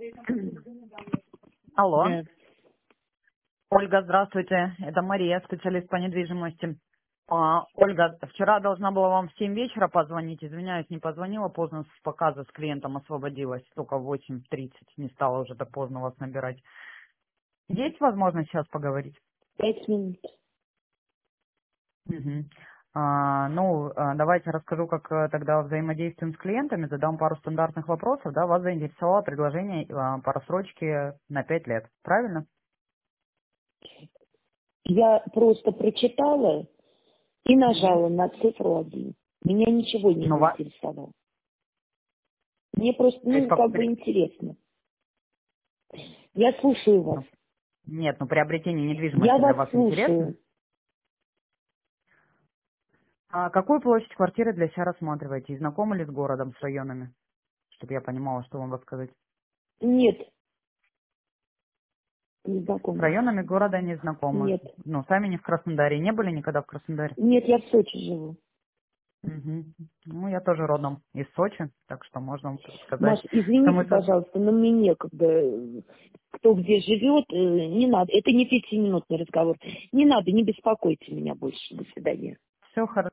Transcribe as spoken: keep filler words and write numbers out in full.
Алло. Да. Ольга, здравствуйте. Это Мария, специалист по недвижимости. А, Ольга, вчера должна была вам в семь вечера позвонить. Извиняюсь, не позвонила, поздно с показа с клиентом освободилась. Только в восемь тридцать. Не стала уже так поздно вас набирать. Есть возможность сейчас поговорить? Пять минут. Мгм. А, ну, а, давайте расскажу, как э, тогда взаимодействуем с клиентами, задам пару стандартных вопросов. Да, вас заинтересовало предложение а, по рассрочке на пять лет, правильно? Я просто прочитала и Мгм. нажала на цифру один. Меня ничего не Ну, ва- заинтересовало. Мне просто, то есть ну, как как бы при- интересно. Я слушаю вас. ну, нет, ну приобретение Я недвижимости для вас вас интересно? слушаю. А какую площадь квартиры для себя рассматриваете? И знакомы ли с городом, с районами? Чтобы я понимала, что вам рассказать. Нет, не С знакома. районами города не знакомы. Нет. Ну, сами не в Краснодаре. Не были никогда в Краснодаре? Нет, я в Сочи живу. Мгм. Ну, я тоже родом из Сочи, так что можно вам сказать, Маш, что мы... извините, со- пожалуйста, но мне некогда. Кто где живет, э, не надо. Это не пятиминутный разговор. Не надо, не беспокойте меня больше. До свидания. Все хорошо.